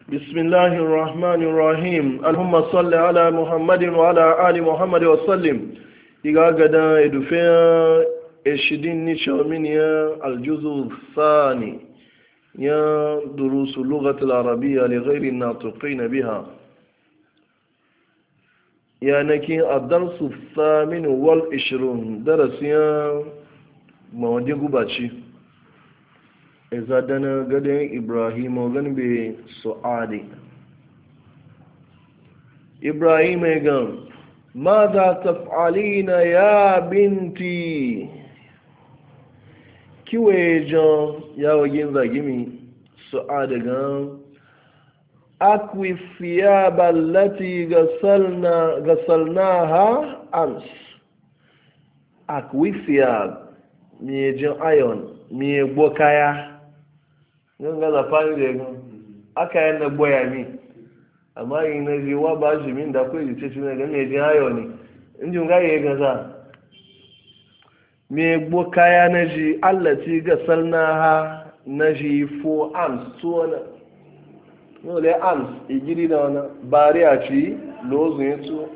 بسم الله الرحمن الرحيم اللهم صل على محمد وعلى آل محمد وسلم إذا قد يدفع الشدين نشامين يا الجزء الثاني يا دروس اللغة العربية لغير الناطقين بها يعني الدرس الثامن والعشرون درس يا مودي قباتي إذا دنا قد إبراهيم وغن بسؤالي إبراهيم يقول ماذا تفعلين يا بنتي كيويجان يا وجين ذاكيمي سؤال قال أكوي الثياب التي غسلناها أمس أكوي الثياب ميجان أيون ميبوكايا nan ga zafani da yagun aka yi na boya mi amma yi na jiwa ba shi min da kawai jice shi ne ga mai jin hayo ne in jin ga yi gaza me gbo kaya na ji allaci ga salna ha na ji fo arms tuwana nole arms igiri da wani bari a ci lozu ya tuwa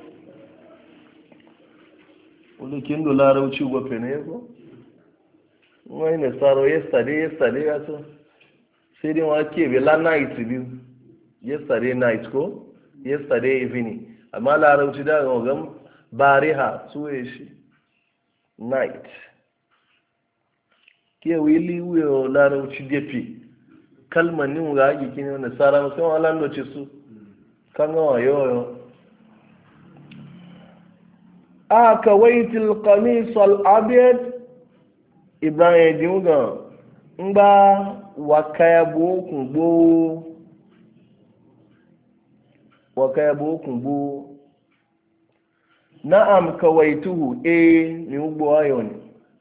wani kin dola rauci gwafe ne ya ko wani ne tsaro yesterday ya tuwa sai dai wa ke bela night biyu yesterday night ko yesterday evening amma larauci da ga gan bariha suwe shi night ke wili wuyo larauci defi kalmanin ga ake kini wanda tsara masu yawan landoci su kan gawa yoyo aka waitil qamis al-abiyad ibrahim jimuga n ba wakaya bokun na'am kawaituhu ni ugbo ayon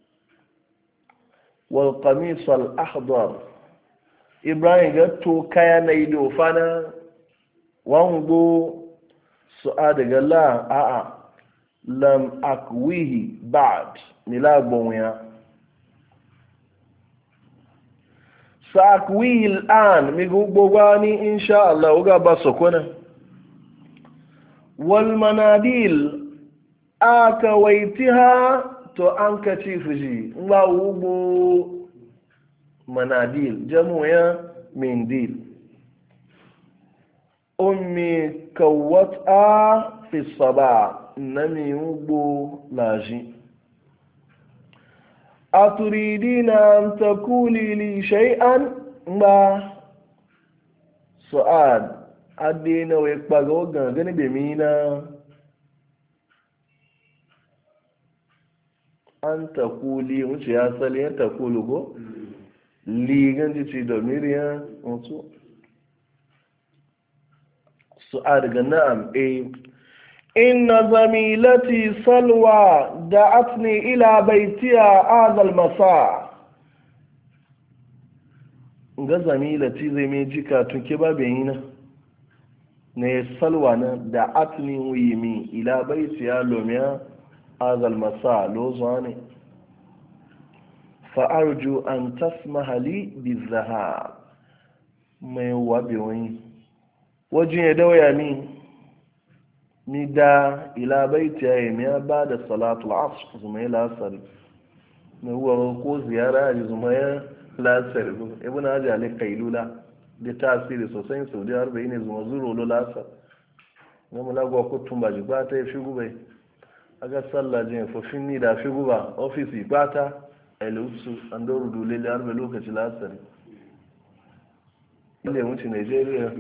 wal qamis al akhdar ibrahim ga to kaya na ido fana wango su'ad ga la a lam akwihi ba'd nila gbonya سأكويه الآن ميقوبواني إن شاء الله وقابا سكونا والمناديل آكويتها تو أنك تيفجي لا وبو مناديل جموية منديل أمي كوتها في الصباح نمي وبو لاجي أتريدين أن تقولي لي شيئا ما سؤال أدينا ويقبغو غنغني بمينا أن تقولي وش يا سالي أن تقولوا لي غنجي تشيدو ميريا وشو سؤال نعم إن زميلتي سلوى دعتني إلى بيتها هذا المساء ga zamilati zai mai jika tunke babu yana na ya salwa na da atni wuyimi ila baiti ya lomiya azal masa lozuwa ne fa'arju an tasmaha li bizaha mai wabe wani wajen ya dawaya ni da ila baiti ya yi miya ba da salatul asr zuma ya lasari na huwa ko ziyara ya zuma ya lasari ibn hajji alai kailula da tasiri sosai saudi arba ne zuma zuro lo lasar na mulagwa kutun ba jigba ta yi fi gubai aga sallah jin fofin ni da fi guba ofisi bata elusu an doru dole da arba lokaci lasari ile mutu nigeria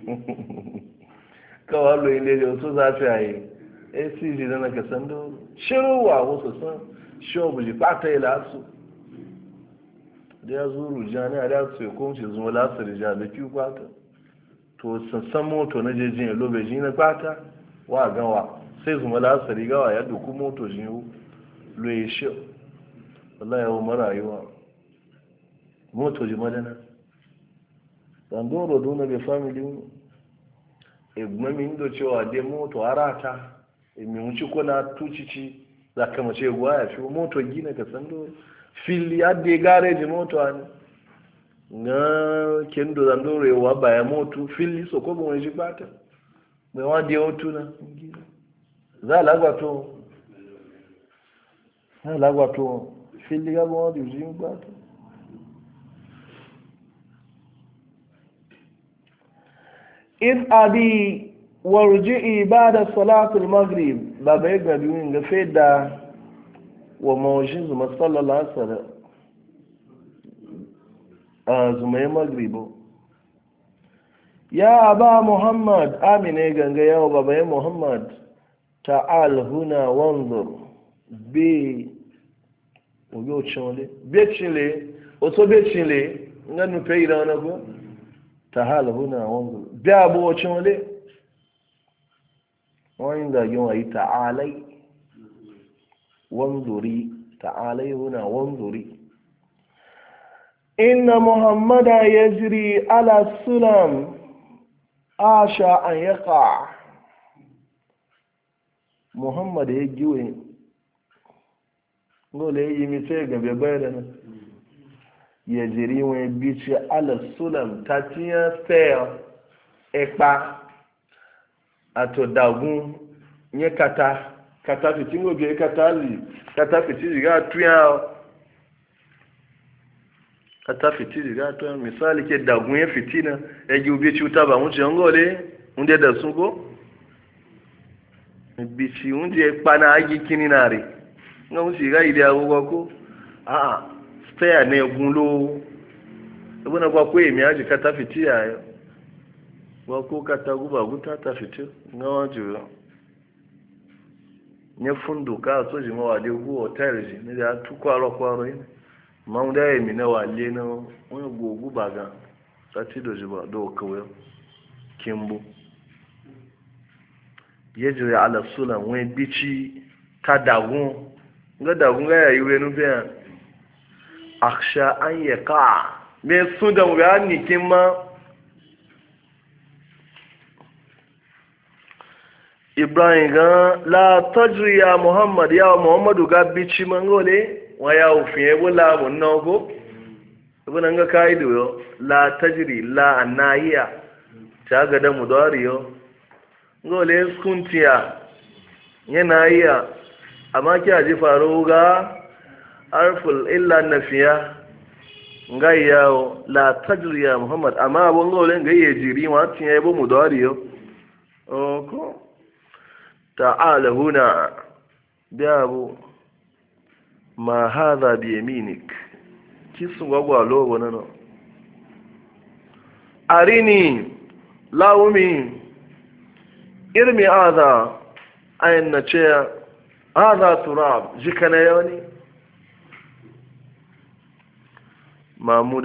kawai lo ile da wasu zafi a yi acg da na kasan da shiruwa wasu san shobu ji fata yi lasu da ya zuru jani a da su ya kunci zuwa lasu da jani da kiwu fata to sassan moto na jejin ya lobe ji na fata wa gawa sai zuma lasu rigawa ya doku moto ji lo ya shi wallah ya umar rayuwa moto ji madana zandoro duna bai family egbami ndo cewa dai moto arata emi wuci kuna tucici za ka mace guwa ya fi moto gina ka sando fili adde gareji moto ani na kendo da ndorewa baya motu fili so ko bon jibata me wa di otu na za lagwa to fili ga bon di jibata in abi warji'i ba'da salatul maghrib baba ya gabi min ga feda wa mawjin zuma sallallahu alaihi wasallam zuma magribo ya aba muhammad amine ganga yawo baba ya muhammad ta'al huna wanzur bi oyo chole bechile oto bechile nganu peira wana ko ta'al huna wanzur bi abo chole wani da yawa yi ta'alai wanzuri ta'alai huna wanzuri inna muhammada yajri ala sulam asha an yaqa muhammad ya giwe ngole yi mi sai ga be bayana yajri wa bici ala sulam tatiya fair epa ato dagun nye kata fitingo ge kata fitiri ga tuya kata fitiri ga tuya misali ke dagun ye fitina e gi ubi ci uta ba mu ngole unde da sungo bici unde pana agi kininare ngam si ga ide agogo ko spare ne gunlo ebona kwa ko emi aji kata fitira yo wako kata guba guta ta fitir na wajiyo nye fundu ka so jima wade gu hotel ji ne da tu kwaro yin ma mu da yemi na wale na wani gogu baga sati do jiba do kawo kimbu yejire ala sulan wani bici ta dagun ga yayi wenu be aksha an yaqa me sun da mu ga ni kimma ibrahim ga la tajri ya muhammad ya muhammadu ga bici mangole wa ya ufiye bula mun nago ibn ga kaido yo la tajri la anahiya ta ga da mudariyo ngole kuntiya yana iya amma kiya ji faru ga arful illa nafiya ngai yawo la tajri ya muhammad amma abun ngole ga yejiri wa tiya bo mudariyo ko تعال هنا بابو ما هذا بيمينك كيس غوا لو وننو أريني لاومي ارمي هذا أين نتشيا هذا تراب جكنا يوني محمود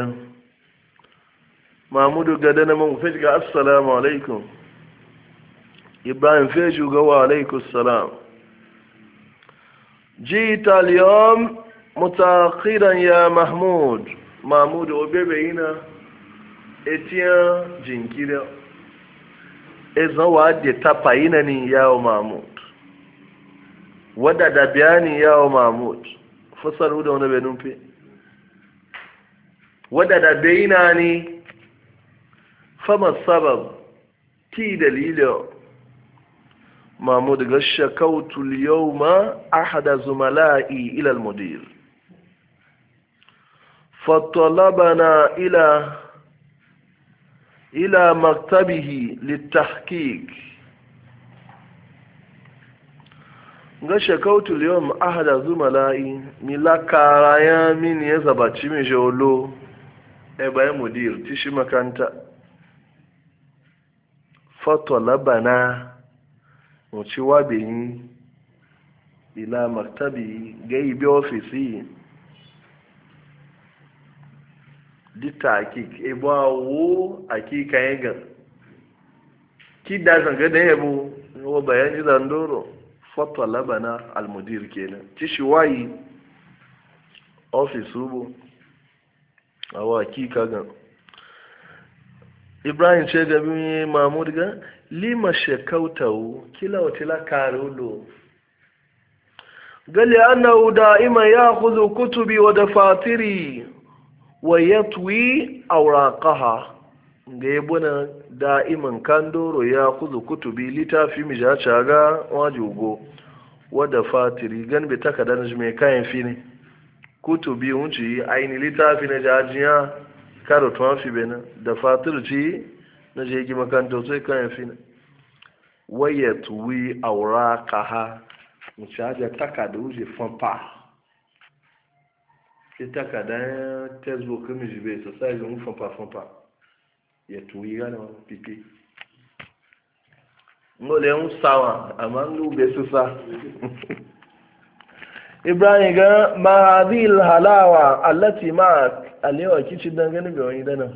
غدا نمو فجأة السلام عليكم إبراهيم فيجو قوى عليكم السلام جيت اليوم متأخرا يا محمود وبيبينا اتيا جنكيرا إذا وعد تباينني يا محمود ودا دبياني يا محمود فسروا ده وانا بنومبي ودا دبيناني فما السبب كي دليله محمود غش كوت اليوم أحد زملائي إلى المدير فطلبنا إلى مكتبه للتحقيق غش كوت اليوم أحد زملائي ملاكا رايا من يزبطي من جولو إبا مدير تشي مكانتا فطلبنا ci wabe yi ila maktabi gaibe ofisi dita akik ebo awo akika yanga ki da zanga da yabo wa bayani zandoro fatwa labana almudir kenan ci shi wayi office rubo awa akika ga ibrahim ce gabi mahmud ga lima shekautahu kila watila karulo gali annahu da'iman ya'khudhu kutubi wa dafatiri wa yatwi awraqaha ga yabuna da'iman kandoro ya kuzu kutubi litafi mi ja caga wajugo wadda fatiri gan bi takardar mai kayan fini kutubi wunci aini litafi na jajiya karo tuwan fi bena da fatirci na je gi makanta sai kayan fini waya tuwi awraqaha mu caja takarda wuce famfa ki takardar textbook mi jibe sai ga mu famfa ya tuwi gane wani pipi ngole un sawa amma ngube su sa ibrahim ga ma hadhihi halawa allati ma alewa kici dan gani be wani dana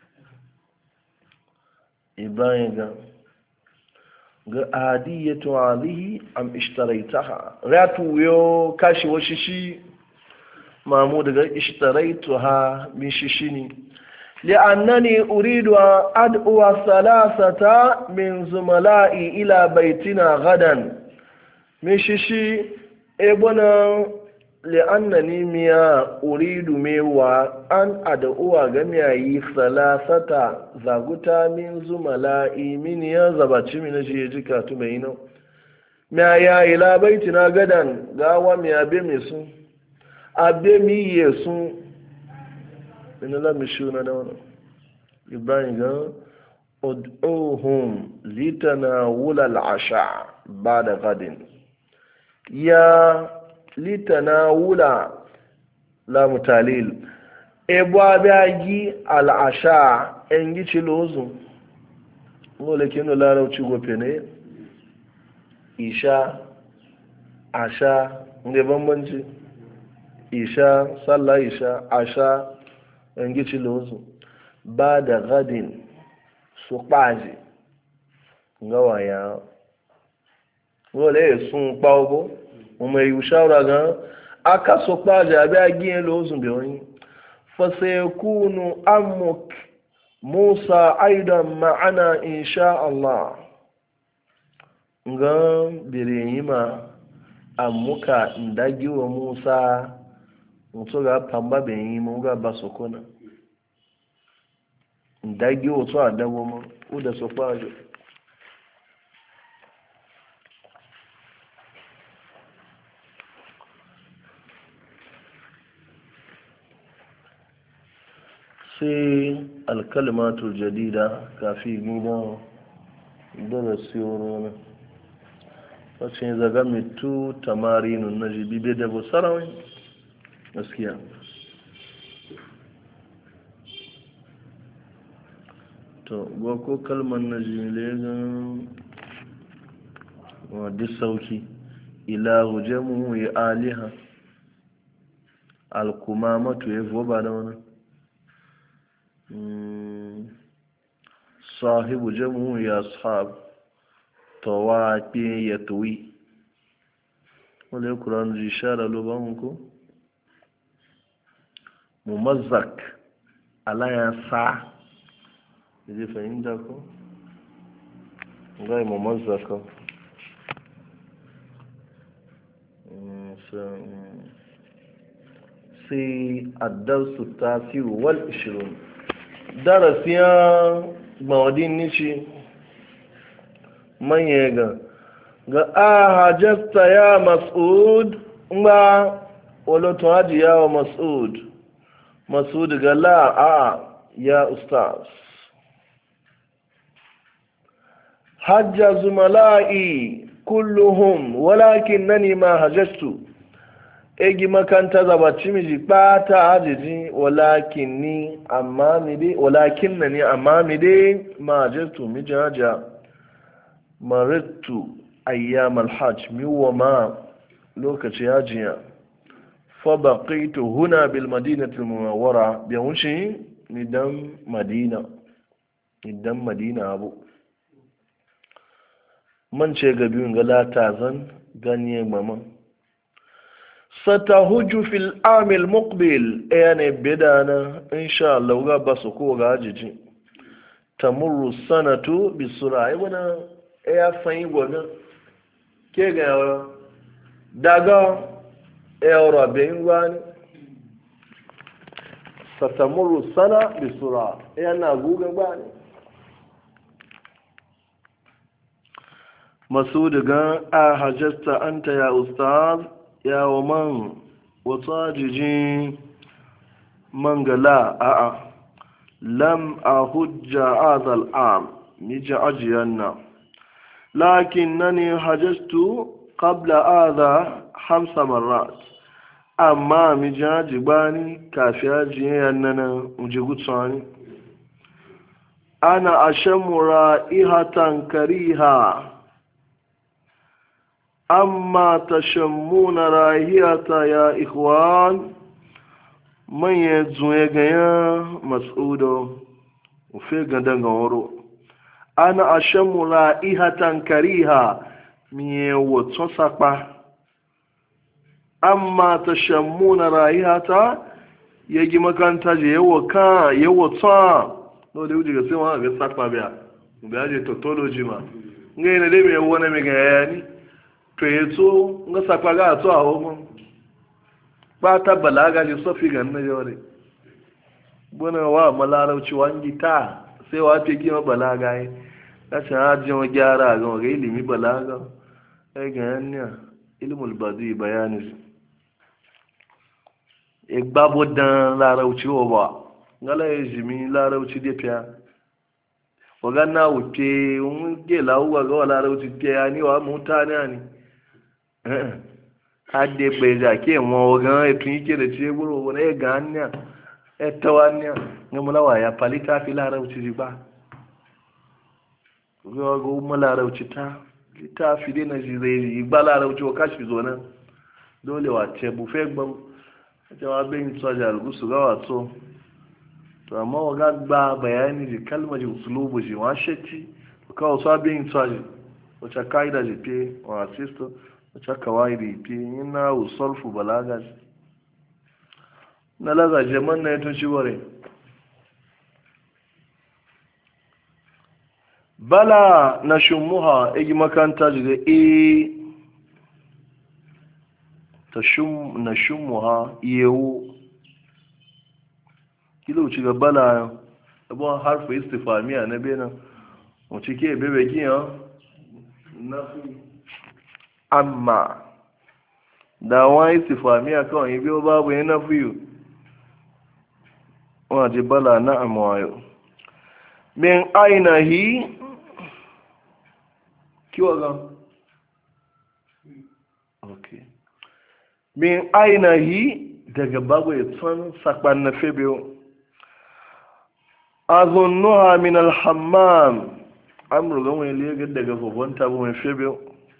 ibrahim ga adiyatu alihi am ishtaraytaha ratu yo kashi washishi mahmud ga ishtaraytuha min shishini لأنني أريد أن أدعو ثلاثة من زملائي إلى بيتنا غدا مشيشي ابنا لأنني ميا أريد ميوا أن أدعو جميعي ثلاثة زغتا من زملائي من يزبطي من جيجيكا تبينو ميا يا إلى بيتنا غدا غاوا ميا بميسو أبمي يسو in la mishuna da wani ibrahim ga ud'uhum litanawula al'asha ba'da gadin ya litanawula la mutalil ebo abagi al'asha en gici lozu ngole kino la rauci gofe ne isha asha nge bambanci isha sallah isha asha en gici lozu ba da gadin su kpaji ngawa ya wole sun kpawo mo yi shawara ga aka so kpaji abi agiyen lozu be woni fa sayakunu amuk musa aidan ma'ana insha Allah ngam bireyima amuka ndagi wa musa mutu ga pamba ben yi mu ga basokona ndagi otu adawo mu uda so kwajo sai alkalimatul jadida kafi gidan darasi wani wacce zaga mitu tamarinun na jibibe da busarawai gaskiya to ko kalmar na jilegan wadda sauki ilahu jamu ya aliha alkumamatu ya ba da wani sahibu jamu ya ashab tawaƙi ya tuwi wale kuran jishara lobanku ko mumazzak alaya sa zai fahimta ko gai mumazzaka sai addarsu tasiru wal 20 darasiyan mawadin nishi manya ga ahajasta ya mas'ud ba waloton hajiya wa mas'ud ga la'a ya ustaz hajja zumala'i kulluhum walakin nani ma hajjastu egi makanta zabaci miji bata ajiji walakin nani amma mi dai ma hajjastu miji hajja marittu ayyam alhajj miwa ma lokaci hajiya fa baqitu huna bil madinati almunawwara bi wushi nidan madina abu man ce ga biyun ga latazan ganye maman satahuju fil amil muqbil yani bidana insha Allah ga basu ko ga ajiji tamurru sanatu bisura ibana ya fanyi gwanin ke ga daga euro abin gwani satamuru sana bisura yana gugan ba ne masu daga a hajjasta anta ya ustaz ya wa man wata jijin mangala a'a lam a hujja azal am miji ajiyanna lakinnani hajjastu qabla adha 5 marrat amma mi jaji bani kafi ajiyan nan uji gutsani ana ashamu ra'ihatan kariha amma tashammuna rahiyata ya ikhwan man yanzu ya gaya mas'udo ufe gandan gawaro ana ashamu ra'ihatan kariha mi wato sapa amma tashammuna rahiyata yagi makanta je yawo ta no da wuce ga sai wa ga sapa biya biya je tautology ma ngai ne dai me wona me ga yani to yato nga sapa ga to a homo ba ta balaga ji sofi ga na jore bona wa malarauci wangi ta sai wa te kima balaga yi ta ce hajjin gyara ga ilimi balaga ai ga yanya ilmul badi bayani igbabo dan larauci wa ba ngala ejimi larauci de pia waga na wuce un ge lawo ga larauci de ani wa mutane ani ade beja ke mo ga etun ike da ce buru wona ga anya etawanya ngamula wa ya palita fi larauci ba go malarauci ta littafi dai na ji zai ba larauci wa kashi zo nan dole wa ce bufe gbam jawabin tsaja algusu ga wato to amma wa gagba bayani ji kalma ji usulubu ji wa shetti ka wasu abin tsaji wacce kaida ji pe wa asisto wacce kawai ji pe yana usulfu balaga na laza jaman na yato shi ware bala na shumuha igi makanta ji ga na shumuha yewu kilo ci ga bala abun harfi istifamiya na bena wace ke bebe giyan nafi amma da wani istifamiya kawai yi biyo babu ya nafi waje bala na amawayo min ainihi kiwa ga ok min ainihi daga babu ya tsan sakban na febiyo azunnuha min alhammam amurgan wani lega daga babban tabu mai febiyo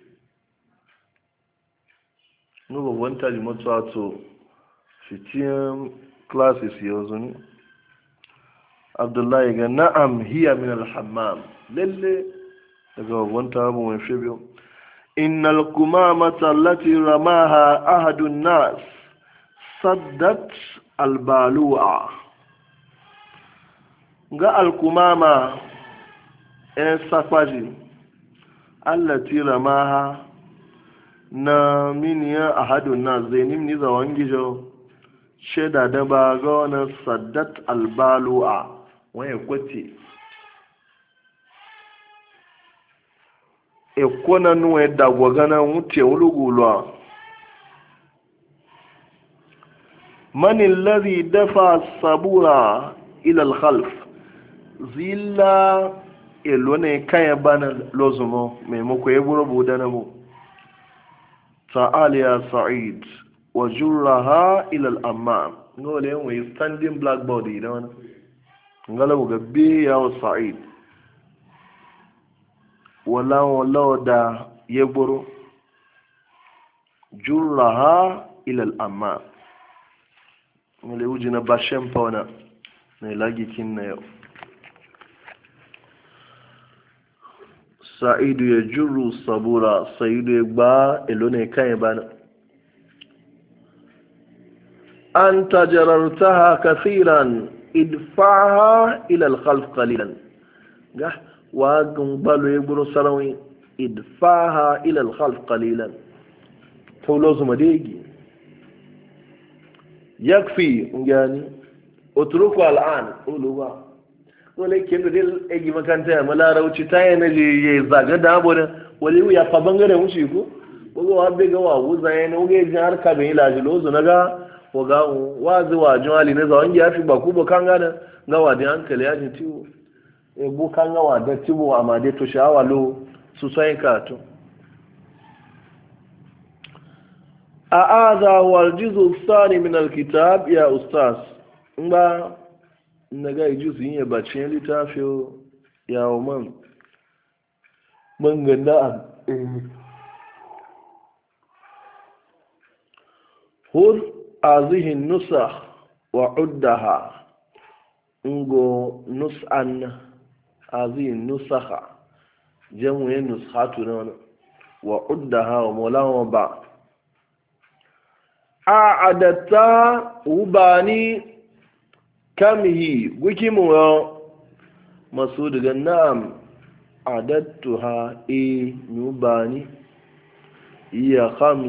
no babban tabu mutuwa to fitiyan classes yanzu ne abdullahi ga na'am hiya min alhammam lalle daga babban tabu mai febiyo innal kumamata allati ramaha ahadun nas saddat albalu'a ga alkumama en sakwaji allati ramaha na miniya ahadun nas zainim ni zawan gijo sheda da ba ga wani saddat albalu'a wani kwati ekwana nuwe dagwagana wuce wulugulwa man alladhi dafa sabura ila al-khalf zilla elone kaya bana lozumo maimako ya gurbu da namu ta'ala ya sa'id wa jurraha ila al-ammam ngole we standing blackboard da wana ngala ga bi ya sa'id wala da ya guru jurraha ila al-ammam ngole ujina bashem pauna ne lagi kinna yau sa'idu ya juru sabura sa'idu ya gba ilo ne kan bana an tajarartaha kathiran idfaha ila al-khalf qalilan ga wa gumbalo ya guru sarawi idfaha ila al-khalf qalilan tawlo zuma degi yakfi ngani utruku al'an uluwa wale ke da dil egi makanta ya malarauci ta yana je ya zaga da abu da wale ya fa bangare wuce ko bugo wa be ga wa wuza yana uge jin har ka be ilaji lozo naga wa ga wazi wa jwali ne zawon ya fi ba ku bo kan gana ga wa da hankali ya ji tiwo e bu kan ga wa da tiwo amma dai to shawa lo su sai ka to a'adha wal juz'u thani min al kitab ya ustaz ba na ga juzu yin bacin littafi yawo man ganda hul azihi nusa wa uddaha ngo nus'an azihi nusaha jamu yin nushatu na wani wa uddaha wa mulawa ba a'adatta ubani kamihi wikimu ya masu daga na'am adattuha nubani iya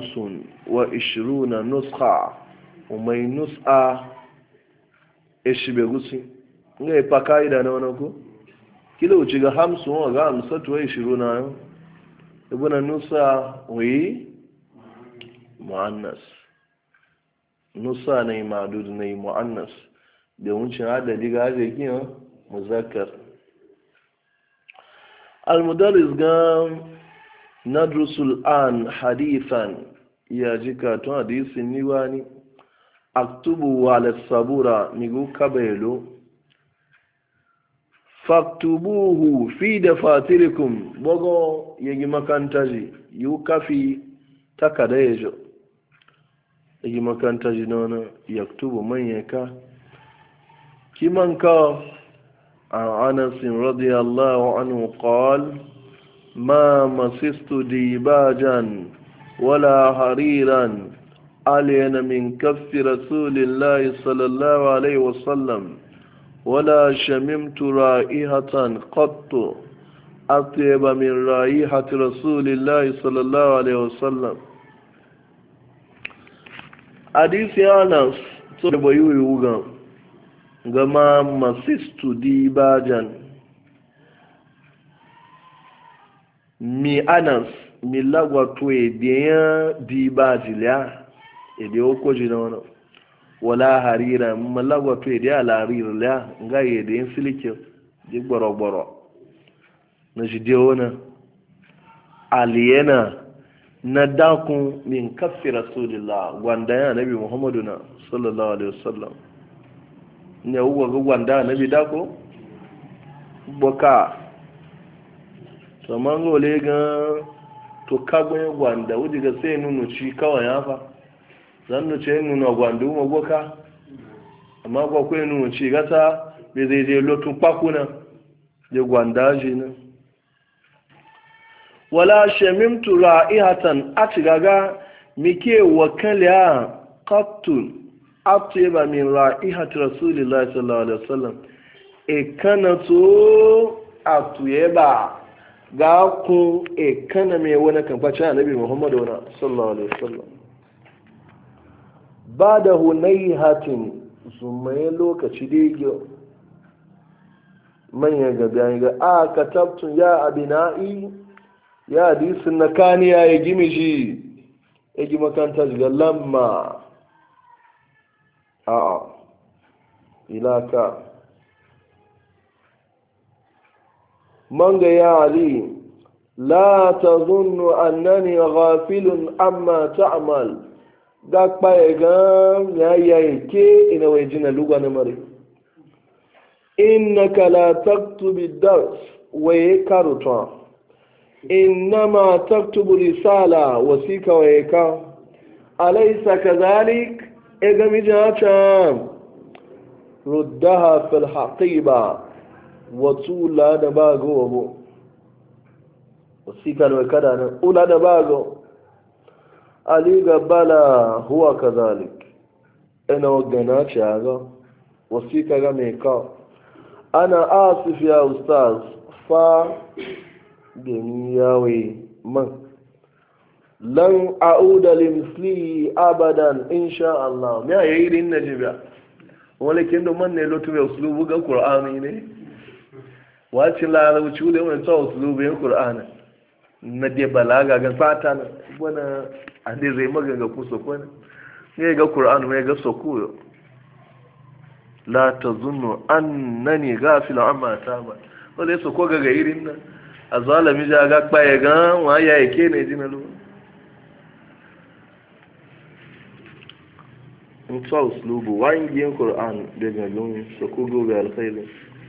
25 nuskha umai nus'a ishibe gusi nga ipa kaida na wanako kila uchiga 50 wa ga 25 na yo ibuna nusa wi muannas nusa ne ma'dud ne muannas da wuncin adadi ga aje kiyan muzakkar al-mudarris ga nadrusul an hadithan ya jika to hadisin ni wani aktubu ala sabura migu kabelo faktubuhu fi dafatirikum bogo yegi makantaji yu kafi takadayejo yegi makantaji nona yaktubu manyeka كمن كان عن أنس رضي الله عنه قال ما مسست ديباجا ولا حريرا ألين من كف رسول الله صلى الله عليه وسلم ولا شممت رائحة قط أطيب من رائحة رسول الله صلى الله عليه وسلم حديث أنس تبيو يوغا gama masistu dibajan mi anas mi lagwato ediyan dibajiliya ediyan okoji na wani wala harira ma lagwato ediyan alaririliya nga ediyan silikin di gboro-gboro na jide wani aliyana na dakun min kafi rasulillah gwanda ya nabi muhammadu na sallallahu alaihi wasallam ne uwa ga gwanda na bida ko boka to mango le ga to kagbe gwanda wuji ga sai nunu ci kawai ya fa zan nu ce nunu gwanda mu boka amma ko ko nunu ci gata be zai je lotun pakuna je gwanda ji na wala shamimtu ra'ihatan atigaga mike wakala qattun atiba min ra'ihati rasulillahi sallallahu alaihi wasallam kana to atuyeba ga ku kana me wani kan face annabi muhammadu sallallahu alaihi wasallam bada hunayhatin zumai lokaci dege manya ga bayan ga katabtu ya abina'i ya hadisin nakaniya ya gimi shi ya gi makanta ga lamma ilaka manga ya ali la tazunnu annani ghafilun amma ta'mal gakpa egam ya yake ina wajina lugwa na mare innaka la taktubi dars wa yakarta innama taktubu risala wasika wa yaka alaysa kadhalik egami jata ruddaha fil haqiba watula da bago wabo wasika na kada na ula da bago ali bala huwa kadhalik ina wagana chaga wasika ga me ka ana asif ya ustaz fa gani yawe man lan a'uda limsli abadan insha Allah me yayi din najiba wale kendo man ne lotu mai uslubu ga qur'ani ne wacin larabci wule wani ta uslubu yin qur'ani na de balaga ga fata na wana ande zai magaga ku sokona ne ga qur'ani mai ga sokuyo la tazunnu annani ghafilun amma taba wale soko ga irin nan azalami ja ga paye ga wa ya yake ne jinalu mutuwa uslubu wangiyar ƙur'an daga lun su kugo ga alkhairu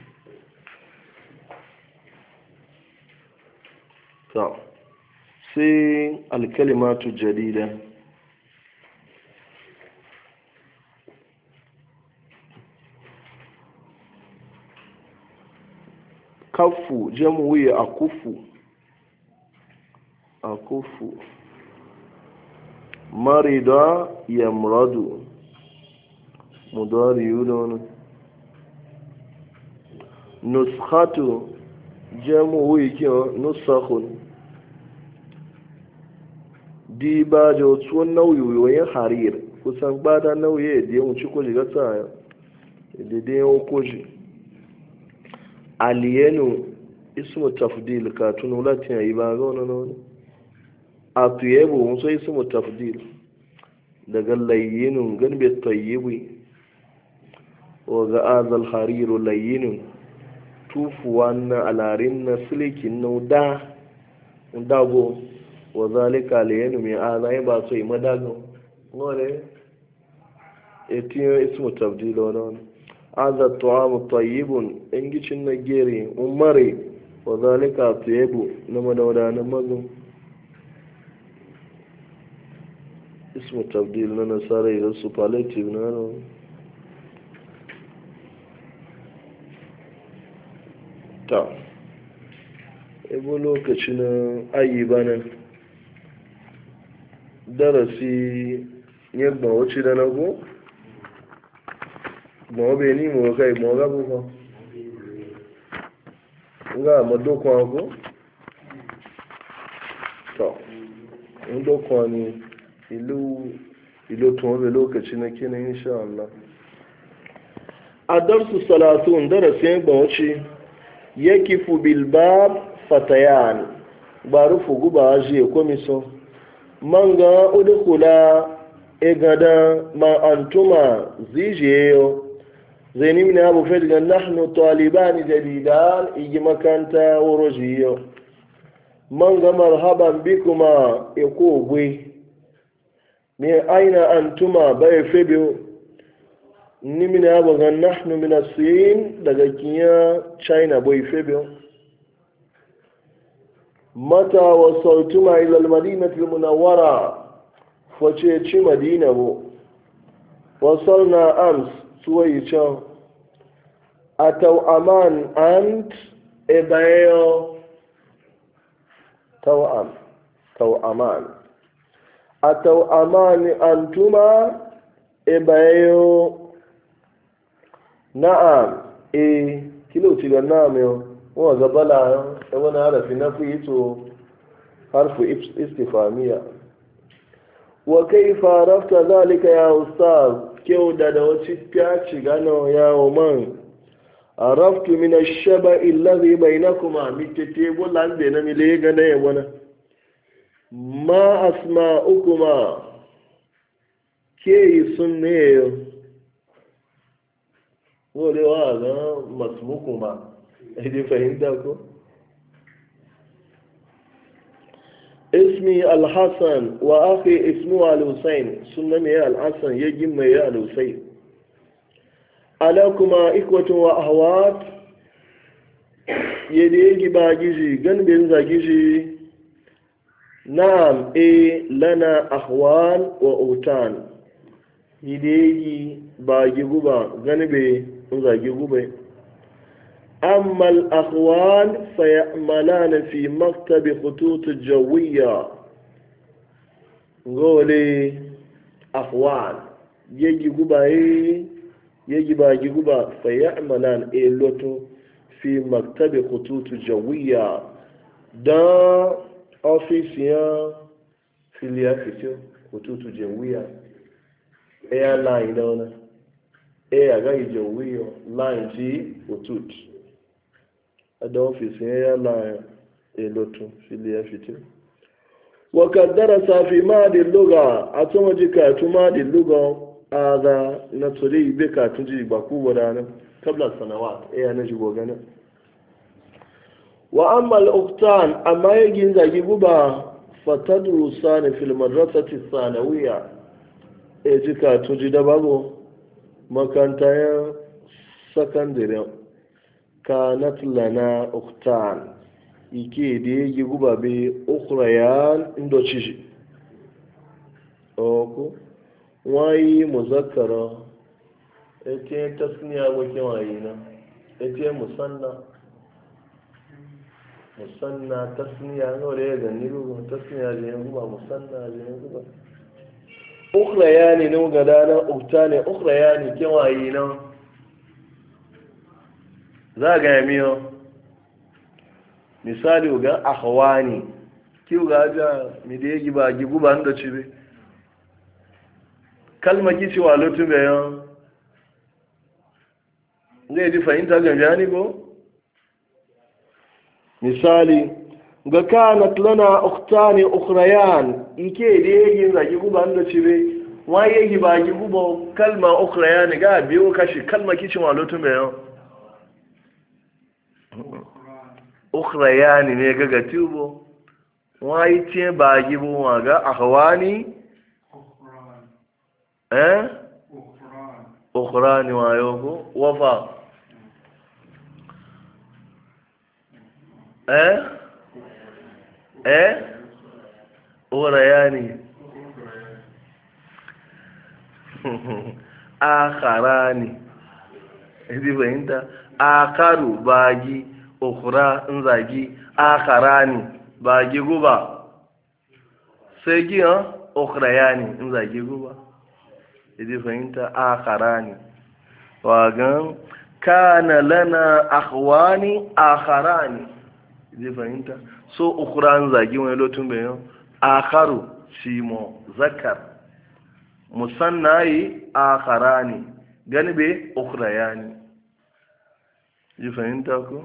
sai alkalimatu jadida kafu jamuwi akufu marida yamradu mudari yudon nuskhatu jamu wiki nusakhun di ba jo tsuwan nauyi wayin harir kusan ba da nauyi da yawan ci koji ga tsaya da da yawan koji aliyenu ismu tafdil ka tunu latin yi ba ga wani atuyebu muso ismu tafdil daga layyinun ganbe tayyibi waga azal hariru layyinun tufuwa na alarin na silikin na dago wa zalika layyinu mai azayi ba so yi madago wale etiyo ismu tabdila wani azal tuwamu tayyibun ingicin na gere umari wa zalika tuyebu na madawada na mazu ismu tabdil na nasarar da superlative na nan ta ebo lokaci na ayi bana darasi yadda wacce da na go ma bai ni mo kai mo ga bu nga ma dokon ko to in dokon ni ilo tun wani lokaci na kina insha Allah a darsu salatun darasin bauchi yakifu bilbab fatayan ba rufu guba ajiye komiso manga udukula egada ma antuma zijiyeyo zaini mini abu fediga nahnu talibani jadidan igi makanta worojiyo manga marhaban bikuma ekogwe من أين أنتما بيفبيو نمنا أبغى نحن من الصين دقيقيا تشاينا بيفبيو متى وصلتما إلى المدينة المنورة فتشي مدينة بو وصلنا أمس سويتشا أتو أمان أنت إبايو تو أمان atau amani antuma ebayo na'am kilo tiga na'am yo wa gabala yo wana harafi nafi to harfu istifamiya wa kayfa arafta dhalika ya ustaz kyo da wacce piaci gano ya man araftu min ash-shaba'i alladhi bainakuma mitete bolan be na mile ga na yabona ma asma'ukuma ke yi sun ne yau wale wa ga masmukuma ɗaya fahimta ko ismi al-hassan wa ake ismu al-hussein suna mai al-hassan ya gima ya al-hussein alakuma ikwatun wa ahwat yadda ya giba gizi ganibin zagizi na'am lana ahwal wa utan hideyi ba giguba ganibe zagi gube amma al-ahwal fayamalana fi maktabi khutut al-jawiyya ngole ahwal yegi guba yegi ba giguba fayamalana loto fi maktabi khutut al-jawiyya da ofisi ya filiya fito hututu jawiya airline da wani e aga ijawiyo line ji utut ada office ya la elotu fili ya fitir وقد درس في مادي اللغة أتوجك تمادي اللغة هذا نتري بك تجي باكو ورانا قبل السنوات إيه أنا جيبو غانا وأما الأختان أما يجين زي بابا فتدرسان في المدرسة الثانوية إيه جيكا تجي دبابو مكانتا سكندري كانت لنا أختان ike da ya yi guba bai ukurayen indoci oku wayi muzakkara ete tasniya wake wayi na ete musanna tasniya nore ya gani rugu tasniya da ya guba musanna da ya guba ukurayen ne gada na ukta ne ukurayen ke wayi na za ga yamiyo misali ga akhwani kiw ga ja mi de gi ba gi guba ndo cibe kalma kici wa lotu be yo ngai di fahimta ga jani go misali ga kanat lana ukhtani ukhrayan ike de gi ga gi guba ndo cibe waye gi ba gi guba kalma ukhrayan ga biyo kashi kalma kici wa lotu be yo ukhrayani ne ga tubo wai ce ba gibo wa ga akhwani ukhrani wa yoko wafa ukhrayani akharani idi bayinta akaru bagi ukura in zagi akharani bagi guba sai gi ukhrayani in zagi guba idi fahimta akharani wagan kana lana akhwani akharani idi fahimta so ukura in zagi wani lotun bayan akharu shimo zakar musannayi akharani gani be ukhrayani idi fahimta ko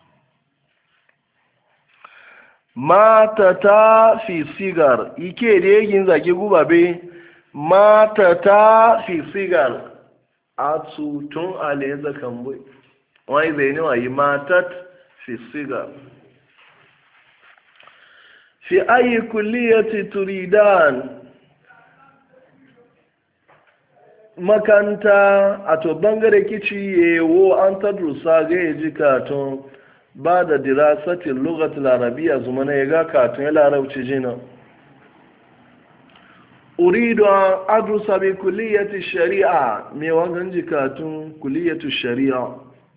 matata fi sigar ike da yagin zage gubabe matata fi sigar a tutun alayyar kambai wani zai ne wayi matat fi sigar fi ayi kulliyati turidan makanta a to bangare kici yewo an tadrusa ga yaji katon ba da dirasatin lugatul arabiya zuma na ya ga katun ya larauci jina uridu an adrusa bi kulliyati shari'a me wangan jikatun kulliyatu shari'a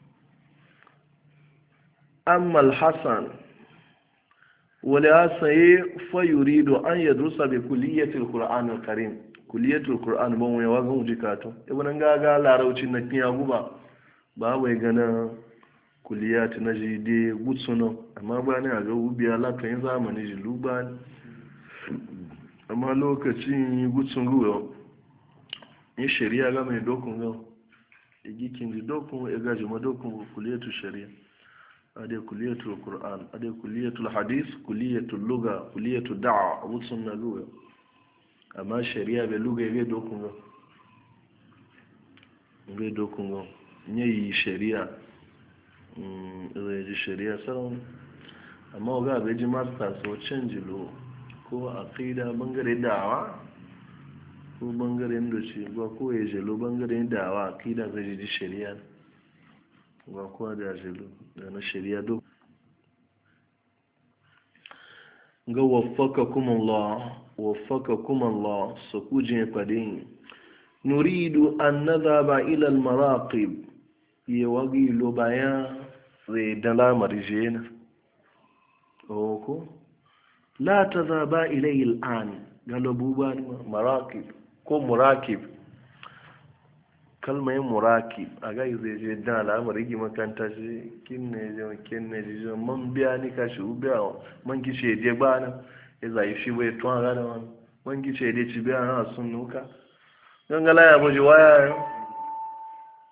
amma al-hasan wala hasaye fa yuridu an yadrusa bi kulliyati al-qur'an al-karim kulliyatu al-qur'an bon ya wangan jikatun ibn ga larauci na kiya guba ba wai gana kuliyati na ji dai gutsunan amma ba ne a ga ubiya lakayin zamani ji luba ne amma lokacin gutsun ruwa in shari'a ga mai dokun yau igikin ji dokun ya gaji ma dokun kuliyatu shari'a adai kuliyatu qur'an adai kuliyatu hadis kuliyatu luga kuliyatu da'a gutsun na luga amma shari'a bai luga ya dokun yau bai dokun yau yi shari'a zai ji shari'a sauran amma ga bai ji masta so canji lo ko aqida bangare dawa ko bangaren da ce ba ko ya jelo bangaren dawa aqida zai ji shari'a ba ko da jelo da na shari'a do ga waffakakum Allah su kuje fadin nuridu an nadhaba ila al maraqib yawagi lo bayan zai dala marijena oko la tazaba ilayhi al'an galabuba marakib ko murakib kalmar murakib a gai zai je dala marigi makanta shi kinne je man biya ni ka shi biya man kice je bana ya zai shi bai tuwa ga da man kice je ci biya na sun nuka gangala ya buji waya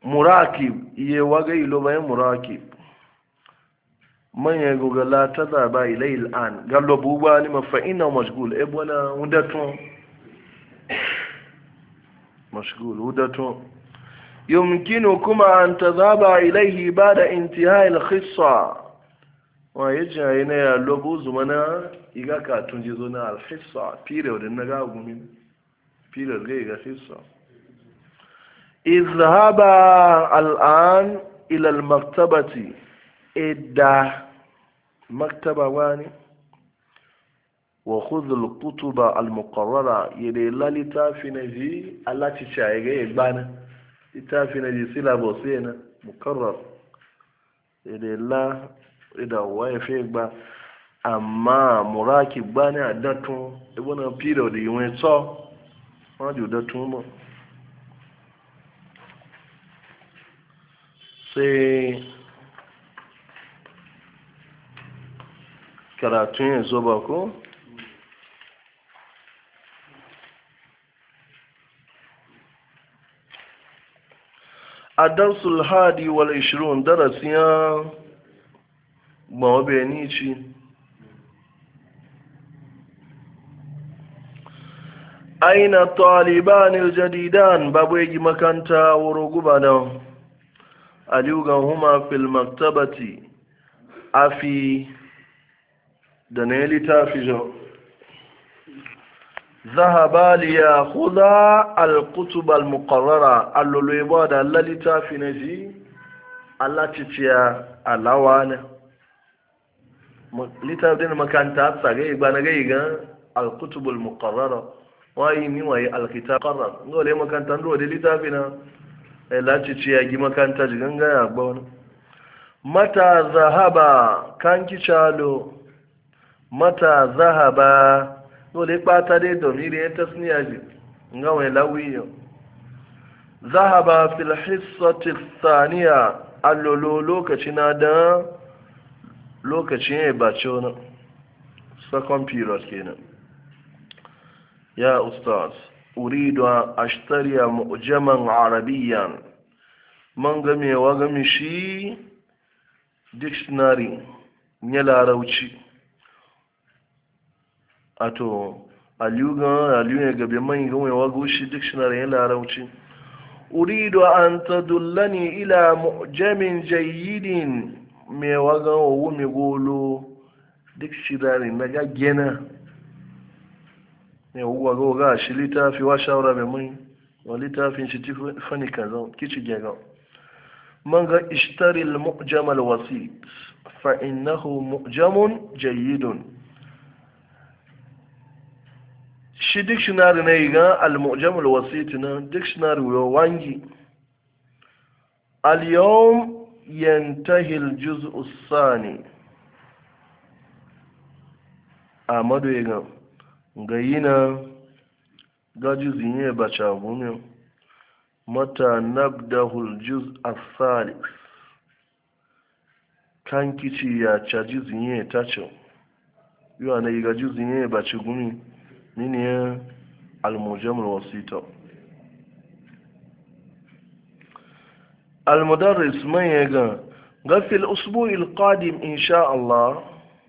murakib iye waga ilo bayan murakib man ya goga la ta zaba ilai al'an gallo buba ni mafa'ina mashgul e bona wudatun mashgul wudatun يمكنكما أن تذهبا إليه بعد انتهاء الخصة ويجي هنا يلوبو زمنا إيغاكا تنجزونا الخصة period النغاو من period غير خصة اذهبا الآن إلى المكتبة إدى مكتبة واني وخذ الكتب المقررة يلي لا لتافي نجي التي تشايغي إغبانا littafi na jisila bosena mukarrar idela ida waye fe gba amma muraki gba ni adatun ibona period iwen so won ju datun mo sai karatun yanzu ba ko الدرس الحادي والعشرون درس يا موبينيشي أين الطالبان الجديدان بابو يجي مكانتا ورغبانا اليوغا هما في المكتبة أفي دنيلي تافجو ذهبا ليأخذا الكتب المقررة اللوليبا دا لالتا في نجي التي تيا اللاوانا لتابدين مكان تاتسا غيبانا غيغا الكتب المقررة واي ميواي الكتاب قرر نقول مكان تندو دي لتابنا التي تيا جي مكان تجغنغا يا متى ذهبا كانكي شالو متى ذهبا dole ɓata dai domin ya tasniya ji ga wani lawiyo zahaba fil hissati thaniya allolo lokaci na da lokacin ya bace wani second period kenan ya ustaz uridu ashtariya mu'jaman arabiyan man gamewa gami shi dictionary ya larauci ato aliyu ya gabe man gawai wago shi dictionary ya larauci uridu an tadullani ila mu'jamin jayyidin me waga wa mi golo dictionary na gaggena ne waga ga shi litafi wa shawara be mai wa litafin shi tifani kaza kici gaga man ga ishtari al mu'jam al wasit fa innahu mu'jamun jayyidun shi dictionary na yi gan al-mu'jam al-wasit na dictionary yo wangi al-yawm yantahi al-juz' as-sani amadu yi gan gayina ga juz'in ya bacha gumi mata nabdahu al-juz' as-salis kan kici ya cha juz'in ya tacho yo ana yi ga juz'in ya bacha gumi من المجمل الوسيط المدرس من يقول قال في الأسبوع القادم إن شاء الله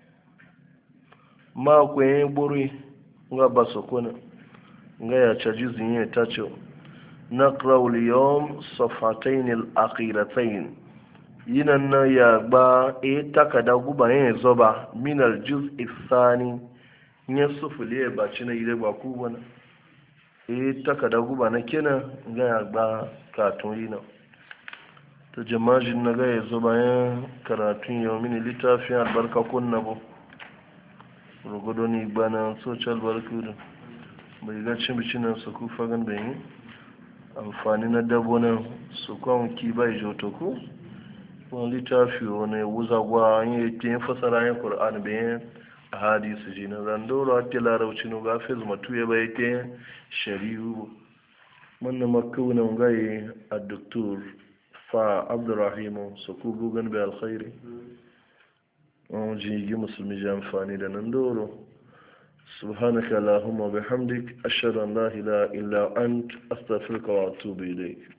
ما كوين بري قال بسكونا قال يتجزين تاتشو نقرأ اليوم صفحتين الأخيرتين يننا يقبا إيتاكدا قبا زبا من الجزء الثاني nye sufuli ba ci na ire ba ku bana takada guba na kina ga ya gba katun yi na ta jama'ajin na ga ya zo bayan karatun yau mini littafin albarka kunna bu rugudu ni bana social barkudu bai ga cin bicinan su ku fagan da yi amfani na dabo na su kwan ki bai jotoku wani littafi wani wuzagwa yi ke fasara yin ƙur'an bayan a hadisi ji na zandoro a ke larauci no ga fiz matu ya bai ke shari'u manna makaunan gaye a doktor fa abdurrahimu su ku gugan bai alkhairi wani jigi musulmi ji amfani da nan doro subhanaka allahumma bihamdik ashhadu an la ilaha illa ant astaghfiruka wa atubu ilayk